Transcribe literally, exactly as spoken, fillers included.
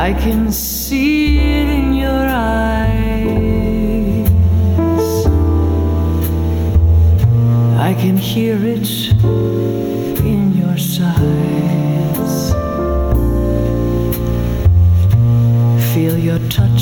I can see it in your eyes. I can hear it in your sighs. Feel your touch